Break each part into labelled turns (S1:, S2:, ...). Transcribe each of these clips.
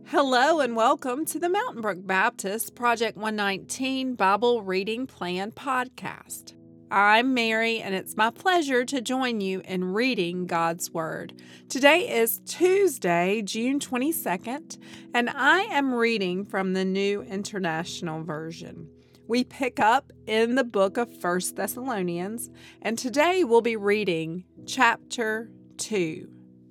S1: Hello and welcome to the Mountain Brook Baptist Project 119 Bible Reading Plan podcast. I'm Mary and it's my pleasure to join you in reading God's Word. Today is Tuesday, June 22nd, and I am reading from the New International Version. We pick up in the book of 1 Thessalonians, and today we'll be reading chapter 2.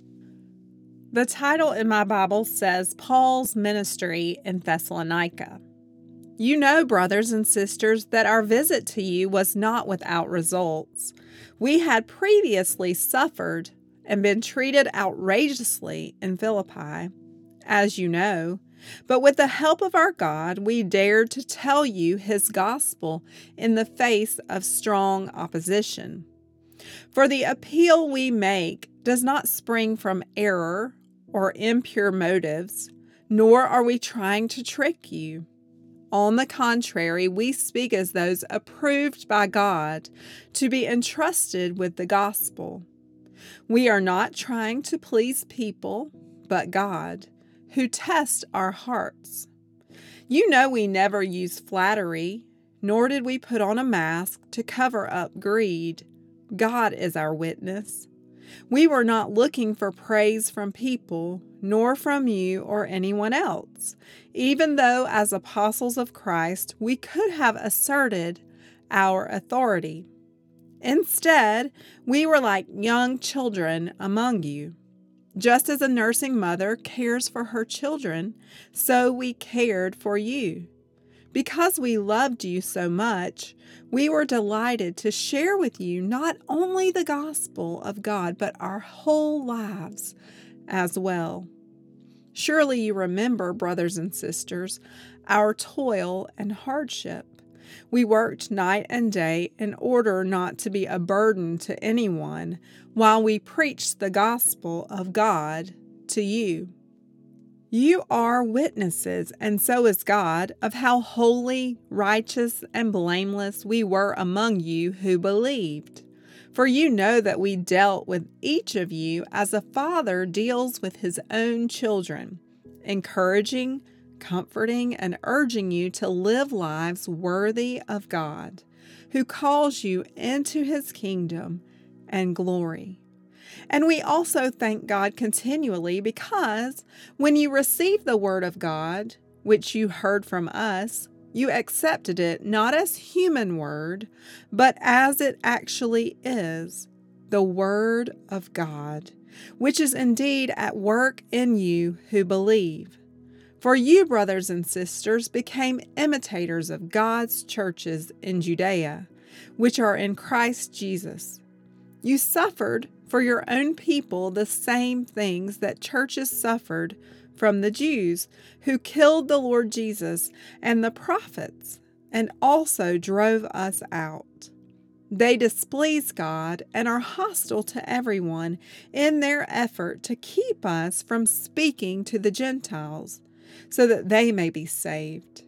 S1: The title in my Bible says Paul's Ministry in Thessalonica. You know, brothers and sisters, that our visit to you was not without results. We had previously suffered and been treated outrageously in Philippi, as you know, but with the help of our God, we dared to tell you His gospel in the face of strong opposition. For the appeal we make does not spring from error or impure motives, nor are we trying to trick you. On the contrary, we speak as those approved by God to be entrusted with the gospel. We are not trying to please people, but God, who tests our hearts. You know we never use flattery, nor did we put on a mask to cover up greed. God is our witness. We were not looking for praise from people, nor from you or anyone else, even though as apostles of Christ we could have asserted our authority. Instead, we were like young children among you. Just as a nursing mother cares for her children, so we cared for you. Because we loved you so much, we were delighted to share with you not only the gospel of God, but our whole lives as well. Surely you remember, brothers and sisters, our toil and hardship. We worked night and day in order not to be a burden to anyone while we preached the gospel of God to you. You are witnesses, and so is God, of how holy, righteous, and blameless we were among you who believed. For you know that we dealt with each of you as a father deals with his own children, encouraging, comforting, and urging you to live lives worthy of God, who calls you into His kingdom and glory. And we also thank God continually because when you received the word of God, which you heard from us, you accepted it not as human word, but as it actually is, the word of God, which is indeed at work in you who believe. For you, brothers and sisters, became imitators of God's churches in Judea, which are in Christ Jesus. You suffered for your own people the same things that churches suffered from the Jews, who killed the Lord Jesus and the prophets, and also drove us out. They displease God and are hostile to everyone in their effort to keep us from speaking to the Gentiles, so that they may be saved.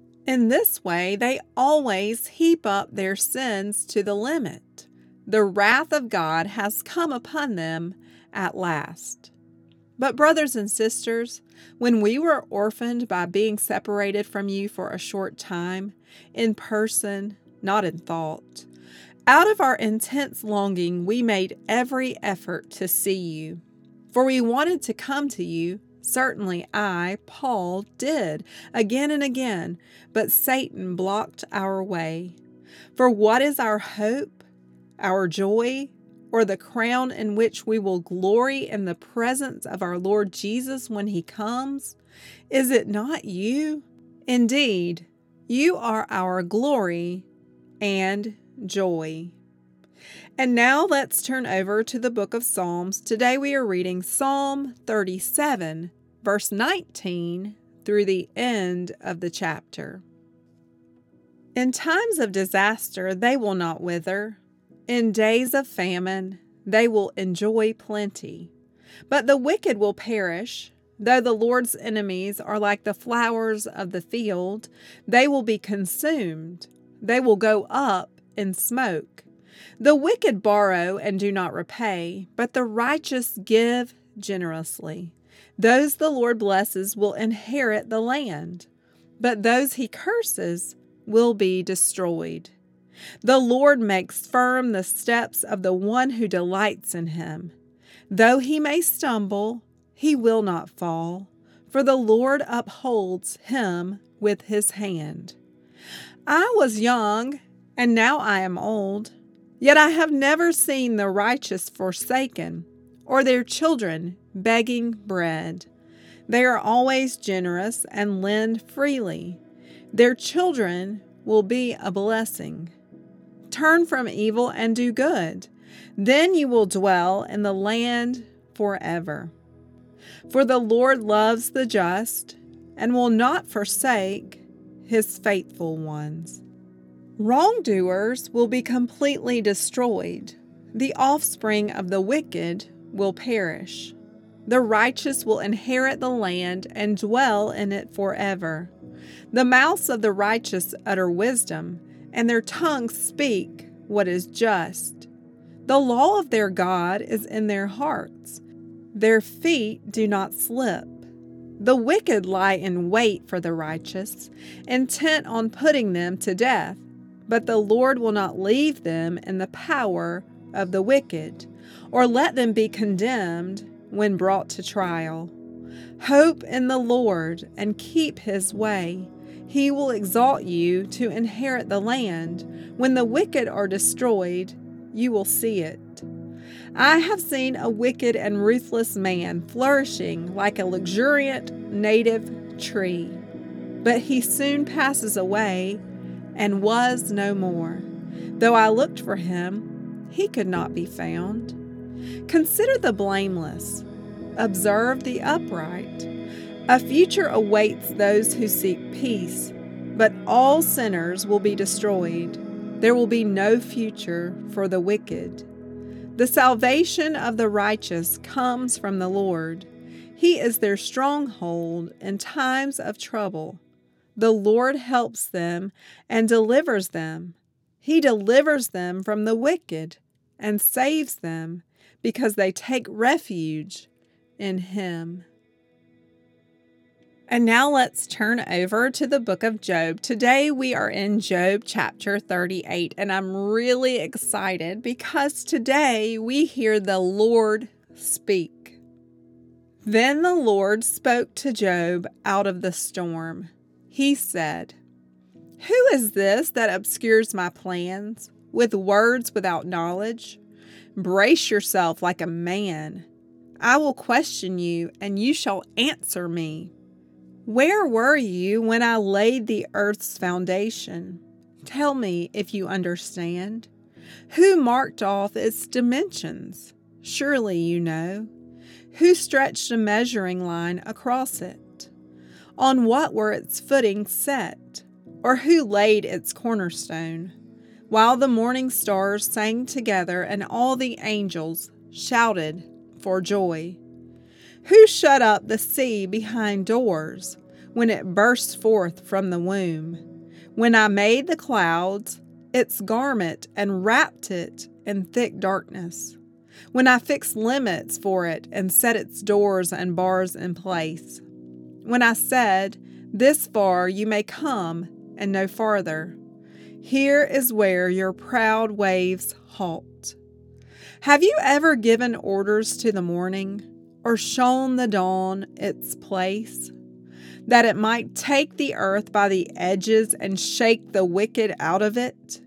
S1: In this way, they always heap up their sins to the limit. The wrath of God has come upon them at last. But brothers and sisters, when we were orphaned by being separated from you for a short time, in person, not in thought, out of our intense longing we made every effort to see you. For we wanted to come to you, certainly I, Paul, did, again and again, but Satan blocked our way. For what is our hope? Our joy, or the crown in which we will glory in the presence of our Lord Jesus when He comes? Is it not you? Indeed, you are our glory and joy. And now let's turn over to the book of Psalms. Today we are reading Psalm 37, verse 19 through the end of the chapter. In times of disaster, they will not wither. In days of famine, they will enjoy plenty. But the wicked will perish. Though the Lord's enemies are like the flowers of the field, they will be consumed. They will go up in smoke. The wicked borrow and do not repay, but the righteous give generously. Those the Lord blesses will inherit the land, but those he curses will be destroyed. The Lord makes firm the steps of the one who delights in him. Though he may stumble, he will not fall, for the Lord upholds him with his hand. I was young, and now I am old, yet I have never seen the righteous forsaken, or their children begging bread. They are always generous and lend freely. Their children will be a blessing. Turn from evil and do good. Then you will dwell in the land forever. For the Lord loves the just and will not forsake his faithful ones. Wrongdoers will be completely destroyed. The offspring of the wicked will perish. The righteous will inherit the land and dwell in it forever. The mouths of the righteous utter wisdom, and their tongues speak what is just. The law of their God is in their hearts. Their feet do not slip. The wicked lie in wait for the righteous, intent on putting them to death, but the Lord will not leave them in the power of the wicked, or let them be condemned when brought to trial. Hope in the Lord and keep his way. He will exalt you to inherit the land. When the wicked are destroyed, you will see it. I have seen a wicked and ruthless man flourishing like a luxuriant native tree, but he soon passes away and was no more. Though I looked for him, he could not be found. Consider the blameless. Observe the upright. A future awaits those who seek peace, but all sinners will be destroyed. There will be no future for the wicked. The salvation of the righteous comes from the Lord. He is their stronghold in times of trouble. The Lord helps them and delivers them. He delivers them from the wicked and saves them because they take refuge in him. And now let's turn over to the book of Job. Today we are in Job chapter 38, and I'm really excited because today we hear the Lord speak. Then the Lord spoke to Job out of the storm. He said, "Who is this that obscures my plans with words without knowledge? Brace yourself like a man. I will question you, and you shall answer me. Where were you when I laid the earth's foundation? Tell me if you understand. Who marked off its dimensions? Surely you know. Who stretched a measuring line across it? On what were its footings set? Or who laid its cornerstone? While the morning stars sang together and all the angels shouted for joy. Who shut up the sea behind doors when it burst forth from the womb? When I made the clouds its garment and wrapped it in thick darkness? When I fixed limits for it and set its doors and bars in place? When I said, 'This far you may come and no farther. Here is where your proud waves halt.' Have you ever given orders to the morning, or shown the dawn its place, that it might take the earth by the edges and shake the wicked out of it?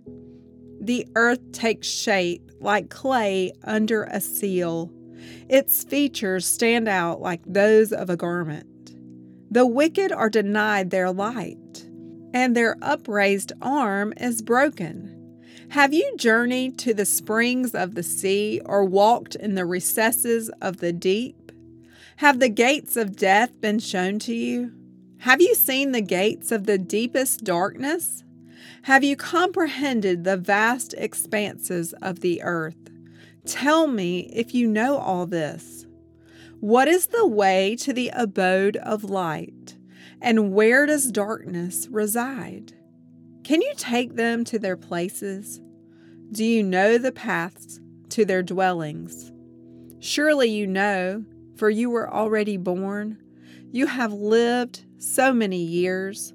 S1: The earth takes shape like clay under a seal. Its features stand out like those of a garment. The wicked are denied their light, and their upraised arm is broken. Have you journeyed to the springs of the sea, or walked in the recesses of the deep? Have the gates of death been shown to you? Have you seen the gates of the deepest darkness? Have you comprehended the vast expanses of the earth? Tell me if you know all this. What is the way to the abode of light, and where does darkness reside? Can you take them to their places? Do you know the paths to their dwellings? Surely you know, for you were already born. You have lived so many years.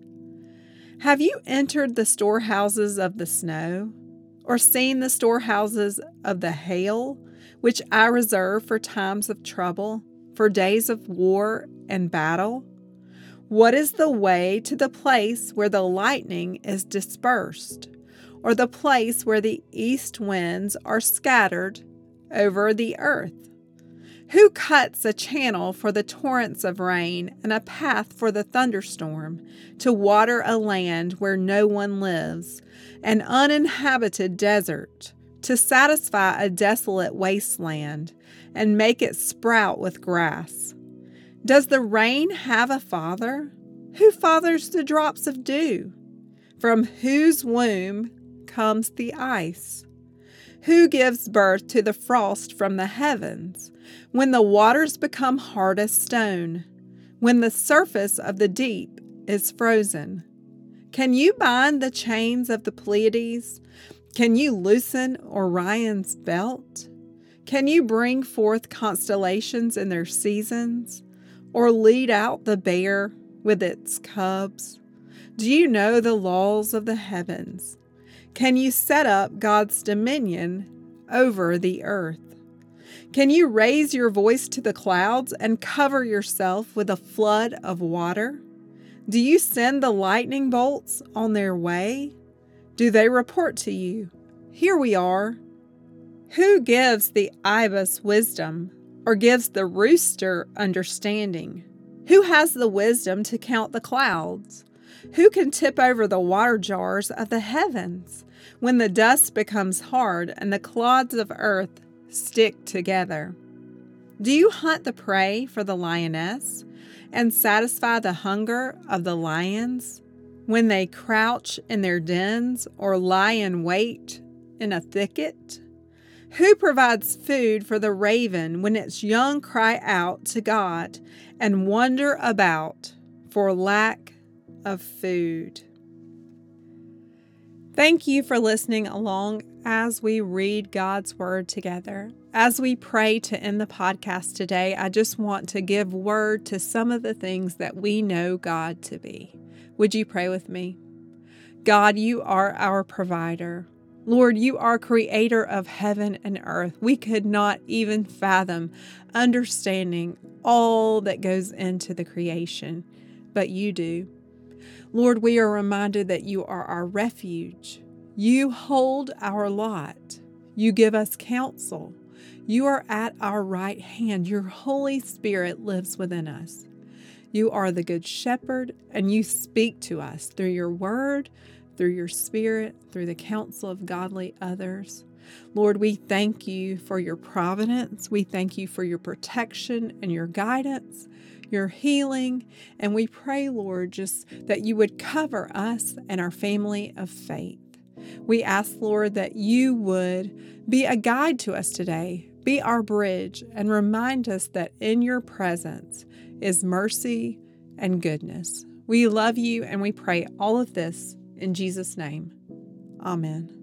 S1: Have you entered the storehouses of the snow, or seen the storehouses of the hail, which I reserve for times of trouble, for days of war and battle? What is the way to the place where the lightning is dispersed, or the place where the east winds are scattered over the earth? Who cuts a channel for the torrents of rain and a path for the thunderstorm, to water a land where no one lives, an uninhabited desert, to satisfy a desolate wasteland and make it sprout with grass? Does the rain have a father? Who fathers the drops of dew? From whose womb comes the ice? Who gives birth to the frost from the heavens, when the waters become hard as stone, when the surface of the deep is frozen? Can you bind the chains of the Pleiades? Can you loosen Orion's belt? Can you bring forth constellations in their seasons, or lead out the bear with its cubs? Do you know the laws of the heavens? Can you set up God's dominion over the earth? Can you raise your voice to the clouds and cover yourself with a flood of water? Do you send the lightning bolts on their way? Do they report to you, "Here we are"? Who gives the ibis wisdom, or gives the rooster understanding? Who has the wisdom to count the clouds? Who can tip over the water jars of the heavens, when the dust becomes hard and the clods of earth stick together? Do you hunt the prey for the lioness and satisfy the hunger of the lions when they crouch in their dens or lie in wait in a thicket? Who provides food for the raven when its young cry out to God and wander about for lack of food? Thank you for listening along as we read God's Word together. As we pray to end the podcast today, I just want to give word to some of the things that we know God to be. Would you pray with me? God, you are our provider. Lord, you are creator of heaven and earth. We could not even fathom understanding all that goes into the creation, but you do. Lord, we are reminded that you are our refuge. You hold our lot. You give us counsel. You are at our right hand. Your Holy Spirit lives within us. You are the Good Shepherd, and you speak to us through your word, through your Spirit, through the counsel of godly others. Lord, we thank you for your providence. We thank you for your protection and your guidance, your healing. And we pray, Lord, just that you would cover us and our family of faith. We ask, Lord, that you would be a guide to us today, be our bridge, and remind us that in your presence is mercy and goodness. We love you, and we pray all of this in Jesus' name. Amen.